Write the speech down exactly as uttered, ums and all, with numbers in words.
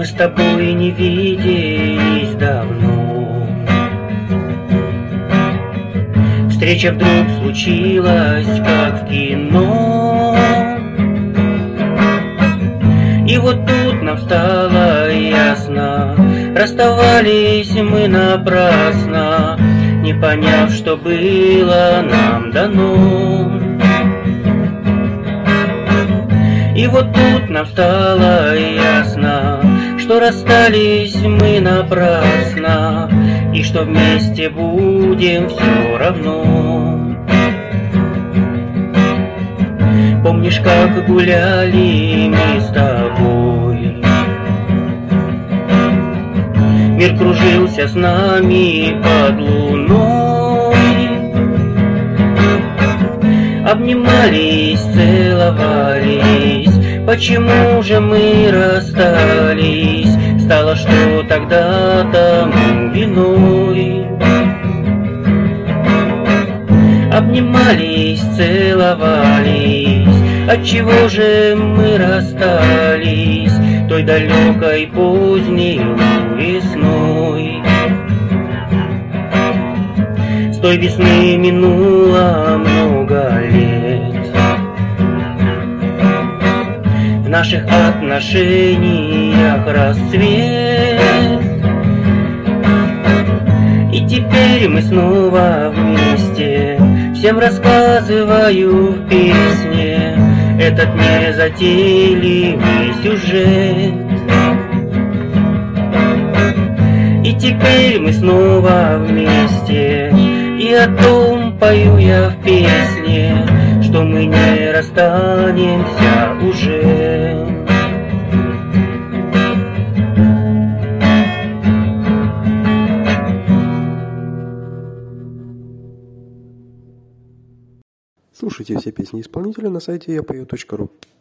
с тобой не виделись давно. Встреча вдруг случилась, как в кино. И вот тут нам стало ясно, расставались мы напрасно, не поняв, что было нам дано. И вот тут нам стало ясно, что расстались мы напрасно, и что вместе будем все равно. Помнишь, как гуляли мы с тобой? Мир кружился с нами под луной. Обнимались, целовались, почему же мы расстались? Стало, что тогда тому виной. Обнимались, целовались, отчего же мы расстались той далекой поздней весной? С той весны минуло много лет, в наших отношениях расцвет, и теперь мы снова вместе. Всем рассказываю в песне этот незатейливый сюжет. И теперь мы снова вместе, и о том пою я в песне, что мы не расстанемся уже. Слушайте все песни исполнителя на сайте я пою точка ру.